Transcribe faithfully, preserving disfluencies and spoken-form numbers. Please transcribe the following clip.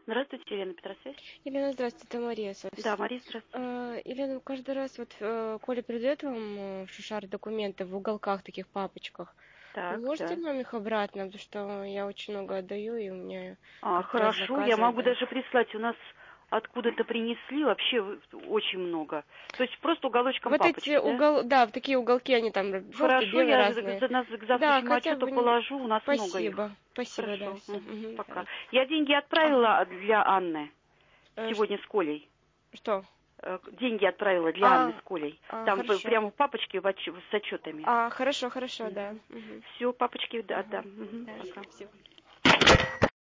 Здравствуйте, Елена Петросвязь. Елена, здравствуйте, это Мария, Да, собственно. Мария, здравствуйте. А, Елена, каждый раз вот э, Коля передает вам э, в шушар документы в уголках таких папочках. Вы Так, можете да. нам их обратно, потому что я очень много отдаю, и у меня А, каждый раз хорошо, я заказы, могу да. даже прислать. У нас откуда-то принесли вообще в- очень много. То есть просто уголочком Вот эти папочки, да? угол, да, в такие уголки они там желтые, Хорошо, белые я за, разные. за нас к Да, завтрашнему хотя отчету бы не- положу, у нас много их. спасибо, спасибо, да, Хорошо, все. мгм, пока. Хорошо. Я деньги Ага. отправила для Анны Э, ш- сегодня с Колей. что? Э, Деньги отправила для Анны с А, Колей. а, Там п- хорошо. прямо в папочке в отч- с отчетами. А, хорошо, хорошо, да. Мгм. Все, папочки да, Ага. отдам. Мгм, Да, пока. спасибо.